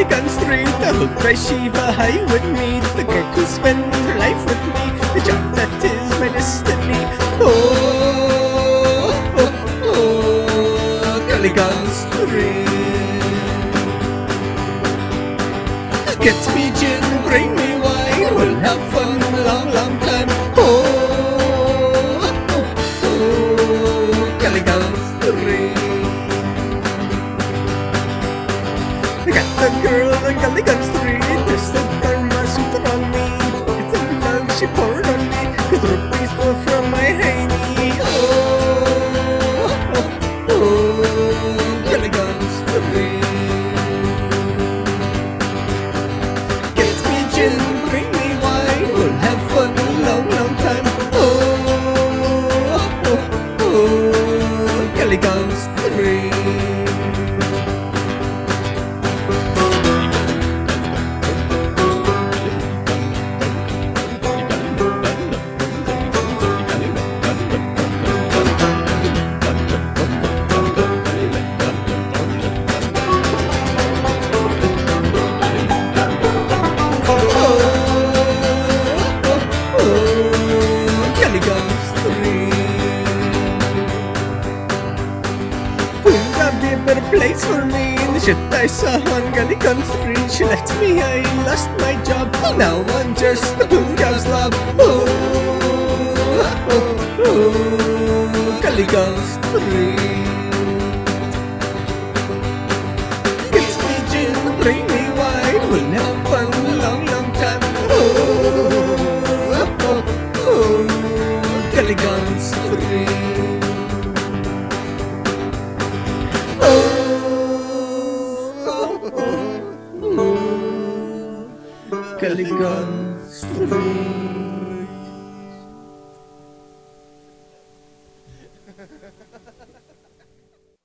Gulligan Street. The hook by Shiva high with me. The girl who spent her life with me. The job that is my destiny. Oh, oh, oh, Gulligan Street. Get me gin, bring me wine. We'll have fun a long, long time. Oh, oh, oh, Gulligan Street. I got the girl on Gulligan Street. There's the Dharma suit on me. It's the love she poured on me. Cause rupees flow from my hiney. Oh, oh, oh, Gulligan Street. Get me gin, bring me wine. We'll have fun a long, long time. Oh, oh, oh, Gulligan Street. Better place for me. The shit I saw on Gulligan Street. She left me, I lost my job. Now I'm just a Punjab's love. Oh, oh, oh, Gulligan Street. Get me gin, bring me wine. We'll have fun a long, long time. Oh, oh, oh, Gulligan Street. Gulligan Street.